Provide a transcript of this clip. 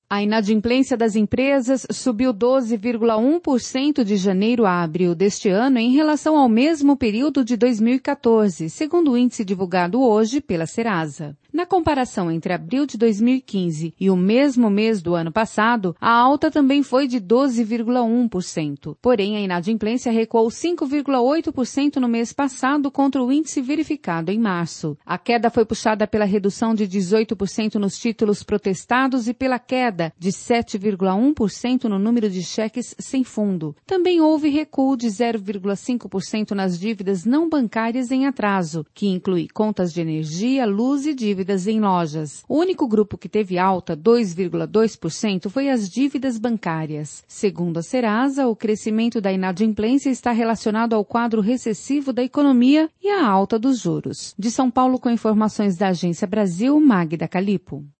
A inadimplência das empresas subiu 12,1% de janeiro a abril deste ano em relação ao mesmo período de 2014, segundo o índice divulgado hoje pela Serasa. Na comparação entre abril de 2015 e o mesmo mês do ano passado, a alta também foi de 12,1%. Porém, a inadimplência recuou 5,8% no mês passado contra o índice verificado em março. A queda foi puxada pela redução de 18% nos títulos protestados e pela queda de 7,1% no número de cheques sem fundo. Também houve recuo de 0,5% nas dívidas não bancárias em atraso, que inclui contas de energia, luz e dívidas em lojas. O único grupo que teve alta, 2,2%, foi as dívidas bancárias. Segundo a Serasa, o crescimento da inadimplência está relacionado ao quadro recessivo da economia e à alta dos juros. De São Paulo, com informações da Agência Brasil, Magda Calipo.